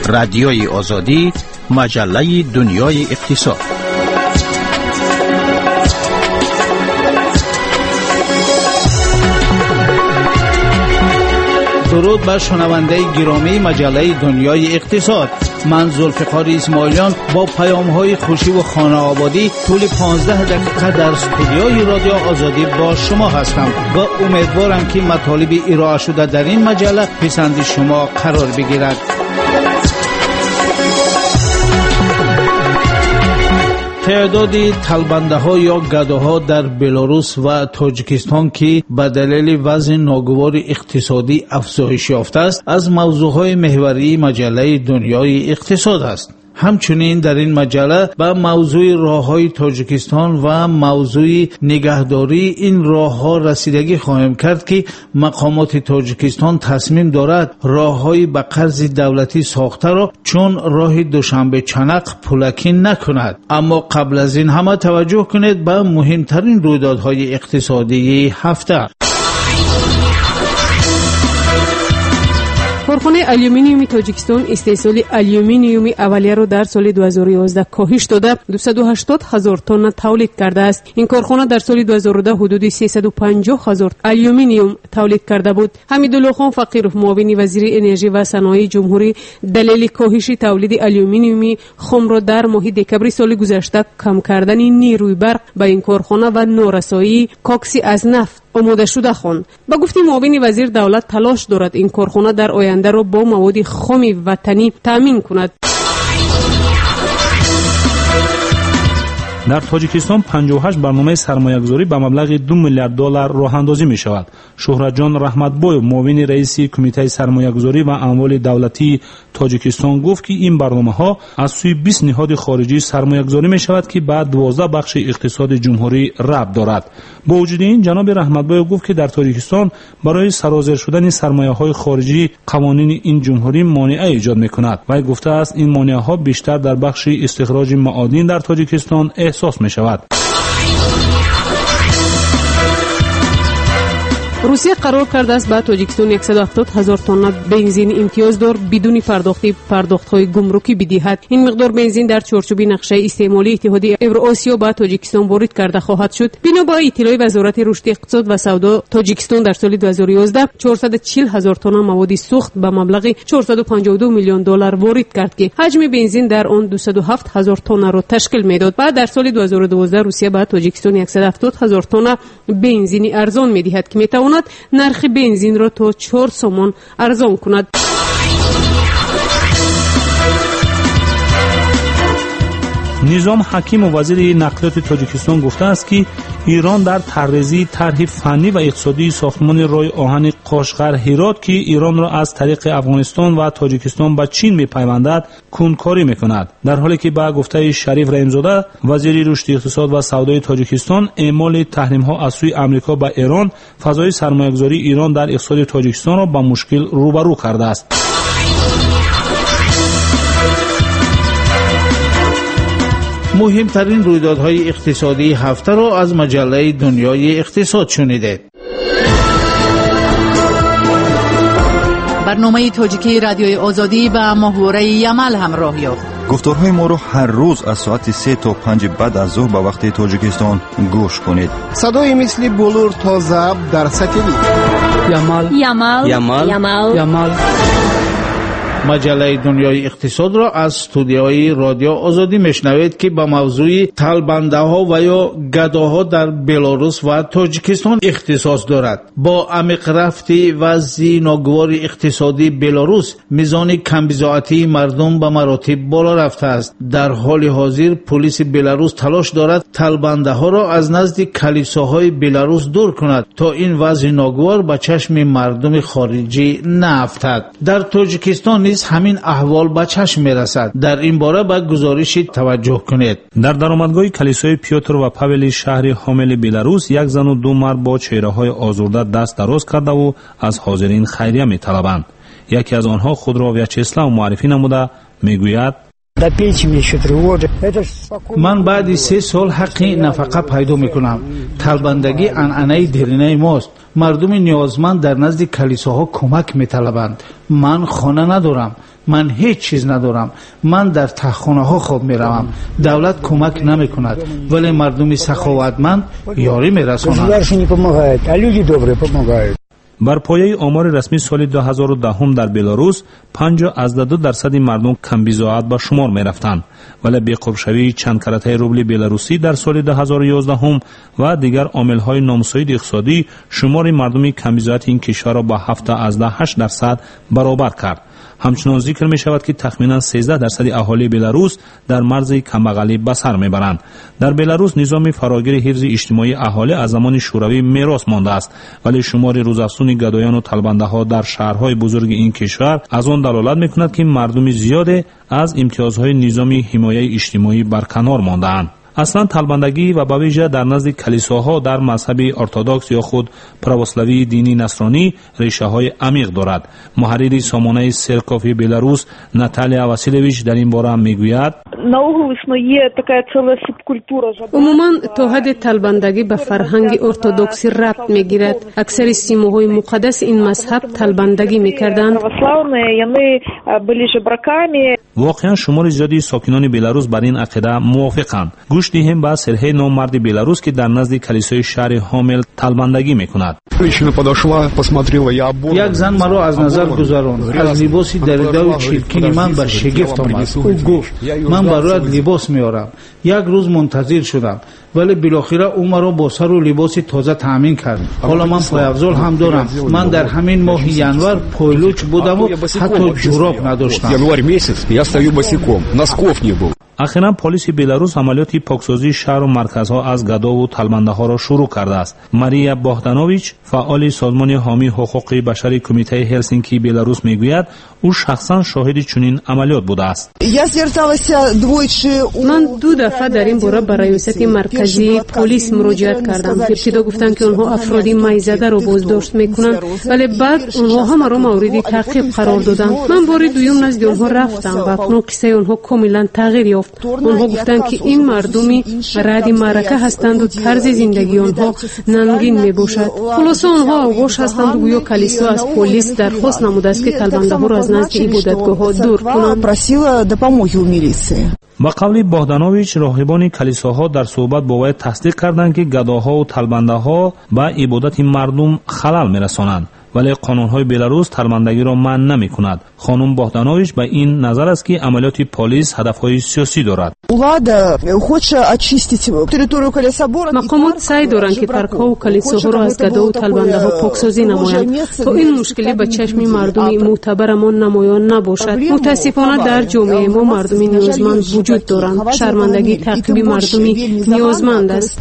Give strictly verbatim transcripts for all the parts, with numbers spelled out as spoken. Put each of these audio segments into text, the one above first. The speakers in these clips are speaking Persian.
رادیوی آزادی، مجله دنیای اقتصاد. درود بر شنونده گرامی مجله دنیای اقتصاد. من ذوالفقار اسماعیلیان با پیام‌های خوشی و خانه آبادی طول پانزده دقیقه در استودیوی رادیو آزادی با شما هستم و امیدوارم که مطالب ارائه شده در این مجله پسند شما قرار بگیرد. تعداد طلبنده‌ها یا گداها در بلاروس و تاجیکستان که به دلیل وضع ناگوار اقتصادی افزایش یافته است از موضوعهای محوری مجله دنیای اقتصاد است. همچنین در این مجله به موضوع راه‌های تاجیکستان و موضوع نگهداری این راه‌ها رسیدگی خواهیم کرد که مقامات تاجیکستان تصمیم دارد راه‌های به قرض دولتی ساخته را چون راه دوشنبه چنق پولکی نکند. اما قبل از این همه توجه کنید به مهمترین رویدادهای اقتصادی هفته. کارخانه آلومینیوم تاجیکستان استحصال آلومینیوم اولیه را در سال دو هزار و یازده کاهش داده دویست و هشتاد هزار تن تولید کرده است. این کارخانه در سال دو هزار و ده حدود سیصد و پنجاه هزار آلومینیوم تولید کرده بود. حمیدالله خان فقیرov معاون وزیر انرژی و صنایع جمهوری دلیل کاهش تولید آلومینیوم خام را در ماه دکبر سال گذشته کم کردن نیروی برق به این کارخانه و نارسایی کاکسی از نفت آماده شده خوند. با گفته معاون وزیر دولت تلاش دارد این کارخانه در آینده را با مواد خام وطنی تامین کند. در تاجیکستان پنجاه و هشت برنامه سرمایه‌گذاری به مبلغ دو میلیارد دلار راه اندازی می شود. شهرت جان رحمتبایو معاون رئیس کمیته سرمایه‌گذاری و اموال دولتی تاجیکستان گفت که این برنامه‌ها از سوی بیست نهاد خارجی سرمایه‌گذاری می شود که بعد دوازده بخش اقتصاد جمهوری ربط دارد. با وجود این جناب رحمتبایو گفت که در تاجیکستان برای سرازیر شدن سرمایه‌های خارجی قوانین این جمهوری مانع ایجاد می‌کند و گفته است این مانع‌ها بیشتر در بخش استخراج معادن در تاجیکستان احساس می‌شود. روسیه قرار کرده است به تاجیکستان صد و هفتاد هزار تن بنزین امتیازدار بدون پرداخت پرداخت‌های گمرکی بدهد. این مقدار بنزین در چارچوب نقشه استعمالی اتحادیه اوراسیا به تاجیکستان وارد کرده خواهد شد. بنا به اطلاع وزارت رشد اقتصاد و سودا تاجیکستان در سال دو هزار و یازده چهارصد و چهل هزار تن مواد سوخت به مبلغ چهارصد و پنجاه و دو میلیون دلار وارد کرد که حجم بنزین در آن دویست و هفت هزار تن را تشکیل میداد. بعد در سال دو هزار و دوازده روسیه به تاجیکستان صد و هفتاد هزار تن بنزین ارزان میدهد که میتواند نرخ بنزین را تا چهار سوم ارزان کند. نظام حکیم و وزیر نقلیات تاجیکستان گفته است که ایران در طرح‌ریزی طرح فنی و اقتصادی ساختمان راه آهن قاشقر هرات که ایران را از طریق افغانستان و تاجیکستان به چین می‌پیوندد کنکاری می‌کند. در حالی که با گفته شریف رحیم‌زاده وزیر رشد اقتصاد و سودای تاجیکستان اعمال تحریم‌ها از سوی آمریکا به ایران فضای سرمایه‌گذاری ایران در اقتصاد تاجیکستان را با مشکل روبرو کرده است. مهمترین رویدادهای اقتصادی هفته را از مجله دنیای اقتصاد شنیدید. برنامه تاجیکی رادیوی آزادی و محوره یمل همراه یافت. گفتارهای ما را هر روز از ساعت سه تا پنج بعد از ظهر به وقت تاجیکستان گوش کنید. صدای مثل بلور تا ضبط در ساتلیت. یمل یمل یمل یمل یمل مجله دنیای اقتصاد را از استودیوی رادیو آزادی میشنوید که با موضوع طلبنده‌ها و یا گداها در بلاروس و تاجیکستان اختصاص دارد. با عمیق رفت وضع ناگوار اقتصادی بلاروس میزان کمبضاعتی مردم به مراتب بالا رفته است. در حال حاضر پلیس بلاروس تلاش دارد طلبنده‌ها را از نزد کلیساهای بلاروس دور کند تا این وضع ناگوار به چشم مردم خارجی نیفتد. در تاجیکستان نیز همین احوال به چشم میرسد. در این باره به گزارش توجه کنید. در درآمدگاه کلیسای پیوتر و پاول شهر حامل بلاروس یک زن و دو مرد با چهره‌های آزرده دست دراز کرده و از حاضرین خیریه می‌طلبند. یکی از آنها خود را ویچسلاو معرفی نموده میگوید من بعد سه سال حقی نفقه پیدا میکنم. طلبندگی انعنه دیرینه ماست. مردم نیازمند در نزد کلیساها کمک میطلبند. من خانه ندارم. من هیچ چیز ندارم. من در تخخانه ها خواب میروم. دولت کمک نمیکند ولی مردم سخاوتمند یاری میرسانند. بر پایه آمار رسمی سال دو هزار و ده در بلاروس پنجاه از دو درصد مردم کمبیزاعت به شمار می رفتند ولی بی‌قرب‌شوی چند کرته روبل بلاروسی در سال دو هزار و یازده و دیگر عامل‌های نامساعد اقتصادی شمار مردم کمبیزاعت این کشور را به هفت از هشت درصد برابر کرد. همچنان ذکر می شود که تخمینا سیزده درصد اهالی بلاروس در مرز کمبغلی به سر می برند. در بلاروس نظام فراگیر حفظ اجتماعی اهالی از زمان شوروی میراث مانده است ولی شمار روزافزون گدایان و طلبنده ها در شهرهای بزرگ این کشور از آن دلالت می کند که مردم زیاد از امتیازهای نظامی حمایت اجتماعی برکنار مانده‌اند. اصلا طلبندگی و به ویژه در نزد کلیساها در مذهب ارتدوکس یا خود پروسلاوی دینی نصرانی ریشه های عمیق دارد. محرر سامانه سرکوف بلاروس ناتالیا واسیلویچ در این باره میگوید عموما تا حد طلبندگی به فرهنگ ارتدوکسی ربط میگیرد. اکثر سیموهای مقدس این مذهب طلبندگی میکردند. واقعا شمار زیادی ساکنان بلاروس بر این عقیده موافقند. گوش دهیم به سرهی نامرد بلاروس که در نزد کلیسای شهر هامل طلبندگی میکند. یک زن مرا از نظر گذراند. از لباسی دریده و چیلکین من به شگفت آمد. او گفت من برایت لباس میارم. یک روز منتظر شدم ولی بالاخره او مرا با سر و لباس تازه تامین کرد. حالا من پایافزال هم دارم. من در همین ماه ینور پایلوچ بودم و حتی جوراب نداشتم. اخیراً پلیس بلاروس عملیات پاکسازی شهر و مرکزها از گدا و طلبنده ها را شروع کرده است. ماریا بوهدانوویچ فعال سازمان حامی حقوق بشری کمیته هلسینکی بلاروس میگوید او شخصا شاهد چنین عملیات بوده است. من دو دفعه در این باره به ریاست مرکزی پلیس مراجعت کردم. ابتدا گفتند که آنها افرادی میزده را بازداشت میکنند ولی بعد آنها هم را مورد تعقیب قرار دادند. من بار دوم نزد آنها رفتم و اکنون قصه آنها کاملا تغییر یافت. آنها گفتند که این مردمی رد معرکه هستند و طرز زندگی آنها ننگین می باشد. خلاصه آنها آغوش هستند و گویا کلیسا از پلیس درخواست نموده است که طلبنده ها را از نزد عبادتگاه ها دور کنند. با قول بوهدانوویچ راهبان کلیساها در صحبت با وی تصدیق کردند که گداها و طلبنده ها به عبادت مردم خلل می‌رسانند ولی قانون‌های بلاروس طلبندگی را منع نمی‌کند. خانم بوهدانوویچ به این نظر است که عملیات پلیس هدف‌های سیاسی دارد. مقامات سعی دارند که پارک‌ها و کلیساها را از گدا و طلبنده‌ها پاکسازی نمایند تا این مشکلی به چشم مردم معتبرمان نمایان نباشد. متاسفانه در جامعه ما مردم نیازمند وجود دارند. شرمندگی تعقیب مردمی نیازمند است.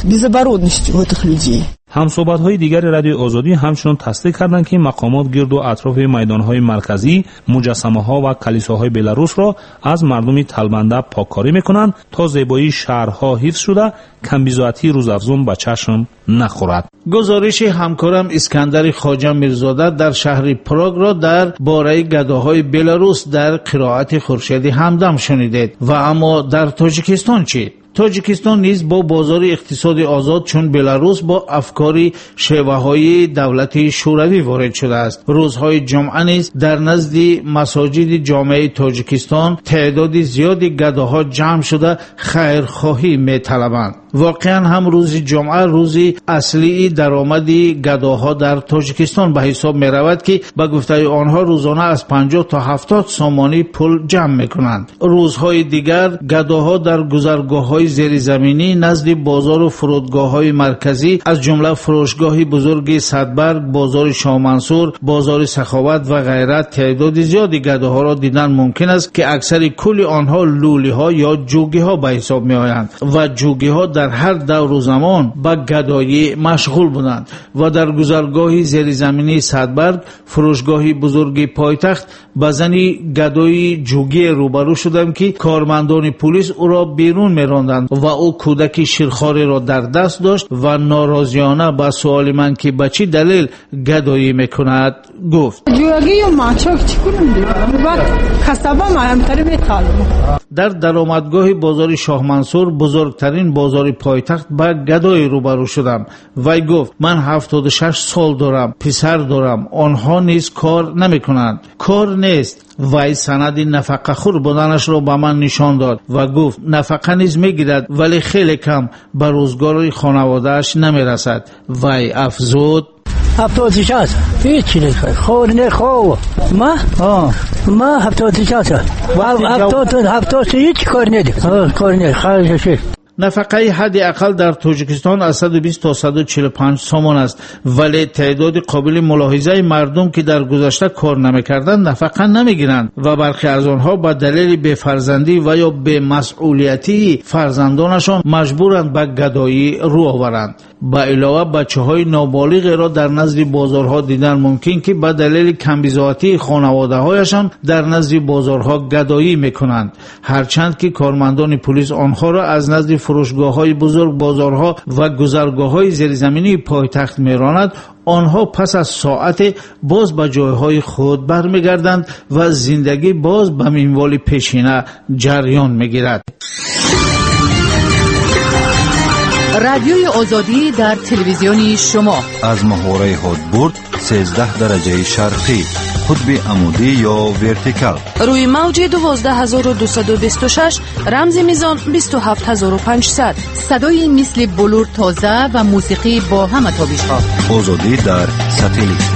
همصحبت‌های دیگر رادیو آزادی همچنان تصدیق کردند که مقامات گرد و اطراف میدان‌های مرکزی، مجسمه‌ها و کلیساهای بلاروس را از مردم طلبنده پاککاری می‌کنند تا زیبایی شهرها حفظ شده کمبیزاعتی روزافزون به چشم نخورد. گزارش همکارم اسکندر خواجه میرزاده در شهر پراگ را در باره گداهای بلاروس در قرائت خورشید همدم شنیدید. و اما در تاجیکستان چی؟ تاجیکستان نیز با بازار اقتصادی آزاد چون بلاروس با افکار شیوه‌های دولت شوروی وارد شده است. روزهای جمعه نیز در نزد مساجد جامعه تاجیکستان تعداد زیادی گداها جمع شده خیرخواهی می‌طلبند. واقعا هم روز جمعه روزی اصلی درآمد گداها در تاجیکستان به حساب می رود که به گفته آنها روزانه از پنجاه تا هفتاد سامانی پول جمع می کنند. روزهای دیگر گداها در گذرگاه‌های زیرزمینی نزد بازار و فرودگاه‌های مرکزی از جمله فروشگاه بزرگ صدبرگ، بازار شاه منصور، بازار سخاوت و غیره تعداد زیادی گداها را دیدن ممکن است که اکثر کل آنها لولی‌ها یا جوگی‌ها به حساب می آیند و جوگی‌ها در در هر دور و زمان به گدایی مشغول بودند و در گذرگاه زیرزمینی صدبرگ فروشگاه بزرگ پایتخت به زنی گدایی جوگی روبرو شدم که کارمندان پلیس او را بیرون می‌راندند و او کودک شیرخواری را در دست داشت و ناراضیانه به سوال من که به چه دلیل گدایی میکند گفت جوگی و ماچاک چیکارم دیگه بعد کسبا مهمتر می‌طالبم. در درآمدگاه بازار شاه منصور بزرگترین بازار پایتخت با گدای روبرو شدم. وی گفت من هفتاد و شش سال دارم، پسر دارم، آنها نیز کار نمیکنند. کار نیست. وی سند نفقه خور بودنش را به من نشان داد و گفت نفقه نیز میگیرد ولی خیلی کم به روزگار خانواده‌اش نمیرسد. وی افزود هفتاد و شش هیچی نیست خور نه خور ما آه ما هفتاد و شش هفتاد هفتاد هیچ کار نداره کار نه خارجش. نفقه حد اقل در تاجیکستان از صد و بیست تا صد و چهل و پنج سومان است، ولی تعداد قابل ملاحظه مردم که در گذشته کار نمی‌کردند نفقه نمی‌گیرند و برخی از آنها به دلیل بی‌فرزندی و یا بی‌مسئولیتی فرزندانشان مجبورند به گدایی رو آورند. با علاوه بچه‌های نابالغ را در نزد بازارها دیدن ممکن که به دلیل کمبزاعتی خانواده‌هایشان در نزد بازارها گدایی می‌کنند، هرچند که کارمندان پلیس آنها را از نزد فروشگاه‌های بزرگ، بازارها و گذرگاه‌های زیرزمینی پایتخت می‌راند. آنها پس از ساعت باز به جایهای خود برمیگردند و زندگی باز به منوال پیشینه جریان می‌گیرد. رادیوی آزادی در تلویزیون شما از محوره هدبرد سیزده درجه شرقی، قطب عمودی یا ورتیکال، روی موج دوازده هزار و دویست و بیست و شش، رمز میزان بیست و هفت هزار و پانصد. صدای مثل بلور تازه و موسیقی با همه تابش‌ها. آزادی در ساتلیت.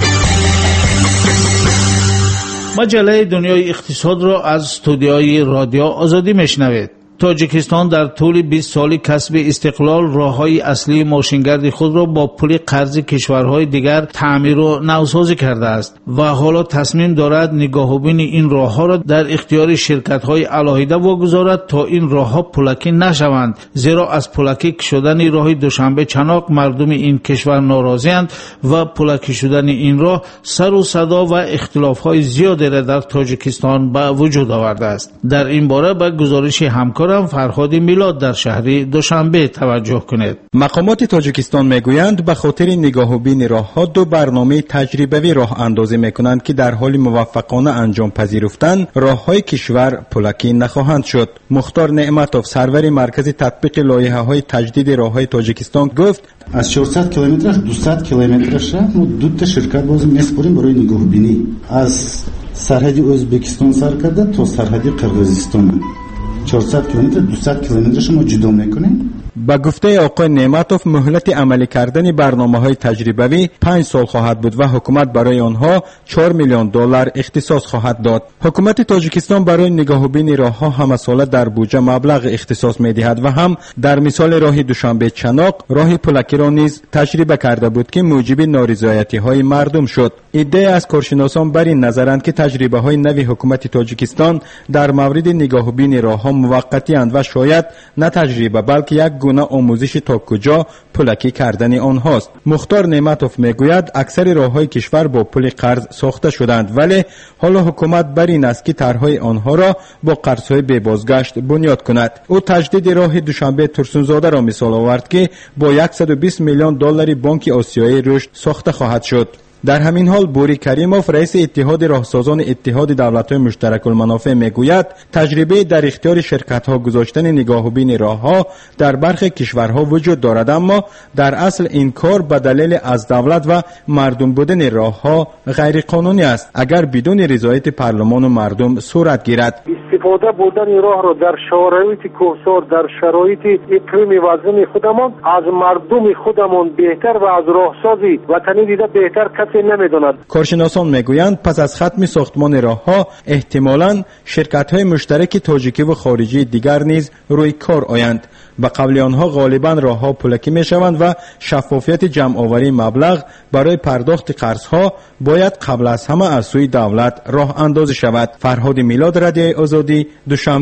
مجله دنیای اقتصاد را از استودیوی رادیو آزادی میشنوید. تاجیکستان در طول بیست سال کسب استقلال راه‌های اصلی ماشینگرد خود را با پول قرض کشورهای دیگر تعمیر و نوسازی کرده است و حالا تصمیم دارد نگاهبین این راه‌ها را در اختیار شرکت‌های علاهیده واگذارد تا این راه‌ها پولکی نشوند، زیرا از پولکی شدن راه دوشنبه چناق مردم این کشور ناراضی‌اند و پولکی شدن این راه سر و صدا و اختلاف‌های زیادی را در تاجیکستان به وجود آورده است. در این باره به گزارش همکار فرهاد میلاد در شهر دوشنبه توجه کنید. مقامات تاجیکستان میگویند به خاطر نگاهبین راهها دو برنامه تجربوی راه اندازی میکنند که در حال موفقانه انجام پذیرفتن راههای کشور پولکی نخواهند شد. مختار نعمتوف سرور مرکز تطبیق لایحه‌های تجدید راههای تاجیکستان گفت از چهارصد کیلومترش دویست کیلومترش ما دو تا شرکت باز میسپاریم برای نگاهبینی از سرحد ازبکستان سر کرده تا سرحد قرقیزستان. چهارصد کیلومتر دویست کیلومترش ما جدا میکنیم. با گفته آقای نعمتوف مهلت عملی کردن برنامه‌های تجربوی پنج سال خواهد بود و حکومت برای آنها چهار میلیون دلار اختصاص خواهد داد. حکومت تاجیکستان برای نگاهبین راه‌ها هم ساله در بودجه مبلغ اختصاص می‌دهد و هم در مثال راه دوشنبه چناق راه پولکی را نیز تجربه کرده بود که موجب نارضایتی‌های مردم شد. ایده از کارشناسان بر این نظرند که تجربه‌های نوی حکومت تاجیکستان در مورد نگاهبین راه‌ها موقتی اند و شاید نه تجربه بلکه یک گونه آموزش تا کجا پولکی کردن آنهاست. مختار نعمتوف میگوید اکثر راه‌های کشور با پول قرض ساخته شدند، ولی حالا حکومت بر این است که طرح‌های آنها را با قرض‌های بی بازگشت بنیاد کند. او تجدید راه دوشنبه ترسونزاده را مثال آورد که با صد و بیست میلیون دلار بانک آسیایی رشد ساخته خواهد شد. در همین حال بوری کریموف رئیس اتحاد راهسازان اتحاد دولت‌های مشترک المنافع میگوید تجربه در اختیار شرکت‌ها گذاشتن نگاهبین راه‌ها در برخی کشورها وجود دارد، اما در اصل این کار به دلیل از دولت و مردم بودن راه‌ها غیر قانونی است اگر بدون رضایت پارلمان و مردم صورت گیرد. استفاده بودن راه را در شرایط کوهسار در شرایط اقلیمی وزن خودمان از مردم خودمان بهتر و از راهسازی وطنی دیده بهتر نمیدوند. کارشناسان میگویند پس از ختم ساختمان راهها احتمالاً شرکت‌های مشترک تاجیکی و خارجی دیگر نیز روی کار آیند. به قول آنها غالباً راهها پولکی میشوند و شفافیت جمع آوری مبلغ برای پرداخت قرضها باید قبل از همه از سوی دولت راه اندازی شود. فرهاد میلاد، رادیو آزادی، دوشنبه.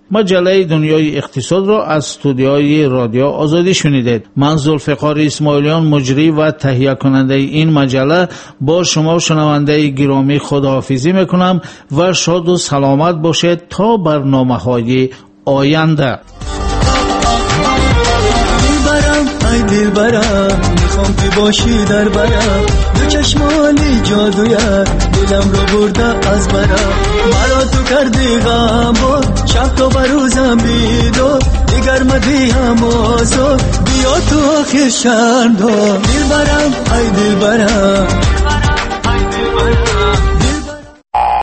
مجله دنیای اقتصاد را از استودیوی رادیو آزادی شنیدید. من ذوالفقار اسماعیلیان مجری و تهیه کننده این مجله با شما شنونده گرامی خداحافظی میکنم و شاد و سلامت باشید تا برنامه‌های آینده. ای دل برم میخوام که باشی در برم، دو چشمالی جادویت دلم رو برده از برم، مرا تو کردی غم بود شب تا بروزم بیدار، دیگر مدی هم آزاد بیا تو آخر شرم دار. دل برم ای دل برم